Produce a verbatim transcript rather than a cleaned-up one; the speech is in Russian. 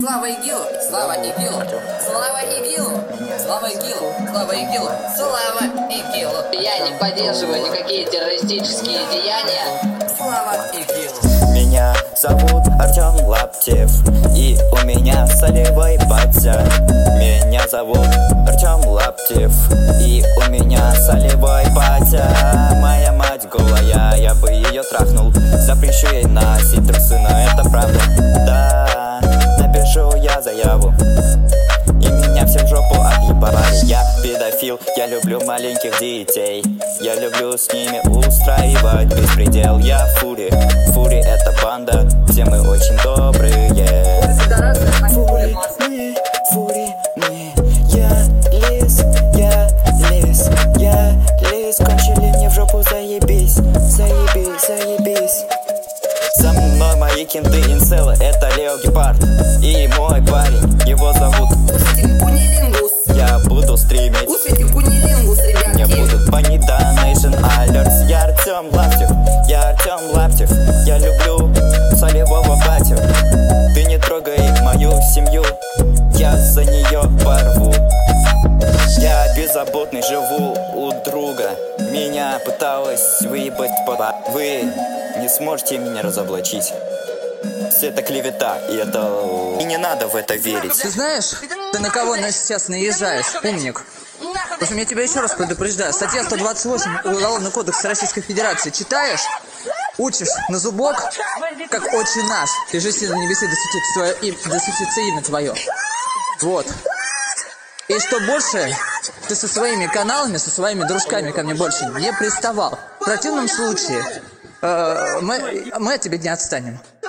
Слава ИГИЛу! Слава ИГИЛу! Слава ИГИЛу! Слава ИГИЛу! Слава ИГИЛу! Слава ИГИЛу! Я не поддерживаю никакие террористические деяния. Слава ИГИЛу! Меня зовут Артем Лаптев, и у меня солевой батя. Меня зовут Артем Лаптев, и у меня солевой батя. Моя мать голая, я бы ее трахнул. Запрещу ей носить трусы, но это правда. Да, напишу я заяву, и меня все в жопу отъебали. Я педофил, я люблю маленьких детей. Я люблю с ними устраивать беспредел. Я Фури, Фури это банда, все мы очень добрые. Фури, мы, Фури, мы. Я лис, я лис, я лис. Кончили мне в жопу, заебись, заебись, заебись. За мной мои кенты инселы, это Лео Гепард и мой парень, его зовут Кунилингус! Я буду стримить, Слушайте Кунилингус, мне ребятки! будут бани Donation Alerts. Я Артем Лаптев, я Артем Лаптев. Я люблю солевого батю. Ты не трогай мою семью, я за нее порву. Я беззаботный, живу у друга. Меня пыталась выебать пода. Вы не сможете меня разоблачить. Все это клевета, и это... И не надо в это верить. Ты знаешь, ты на кого нас сейчас наезжаешь, умник? В общем, я тебя еще раз предупреждаю. Статья сто двадцать восемь Уголовного кодекса Российской Федерации. Читаешь, учишь на зубок, как отче наш. Лежи себе на небесе, да светится твое имя, да светится имя твое. Вот. И что больше, ты со своими каналами, со своими дружками ко мне больше не приставал. В противном случае, э, мы, мы от тебя не отстанем.